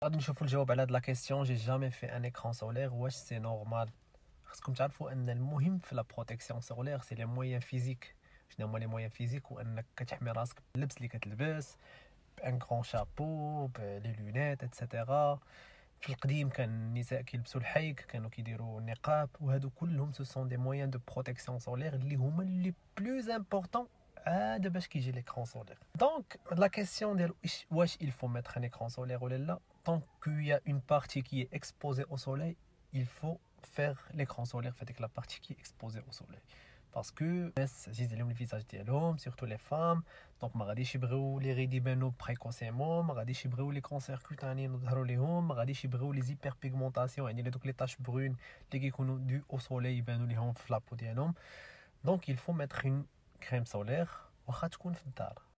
غادي نشوفوا الجواب على هاد لا كيسيون. جي جامي في ان ايكران سولير، واش سي نورمال؟ خاصكم تعرفوا ان المهم في لا بروتيكسيون سولير سي لي مويان فيزيك. شنو هما لي مويان فيزيك؟ هو انك كتحمي راسك باللبس اللي كتلبس، بان كرون شابو، بلي لونيت اتسيتيرا. في القديم كان النساء كيلبسوا الحيك، كانوا كيديروا النقاب، وهادو كلهم سو سون دي مويان دو بروتيكسيون سولير اللي هما لي بلوز امبورطون عاد باش كيجي ليكران سولير. دونك لا كيسيون ديال واش il faut mettre un écran solaire ولا لا، tant qu'il y a une partie qui est exposée au soleil, il faut faire l'écran solaire في هذيك la partie qui est exposée au soleil. parce que الناس زيد عليهم الفيزاج ديالهم سورتو لي فام، دونك ما غاديش يبغيو لي غيد يبانو بريكوسيمون، ما غاديش يبغيو لي كونسير كوتانيين يظهروا ليهم، ما غاديش يبغيو لي زيبر بيغمونطاسيون يعني دوك لي تاش برون اللي كيكونوا دو او سولي يبانوا ليهم في لابو ديالهم. دونك il faut mettre une crème solaire واخا تكون في الدار.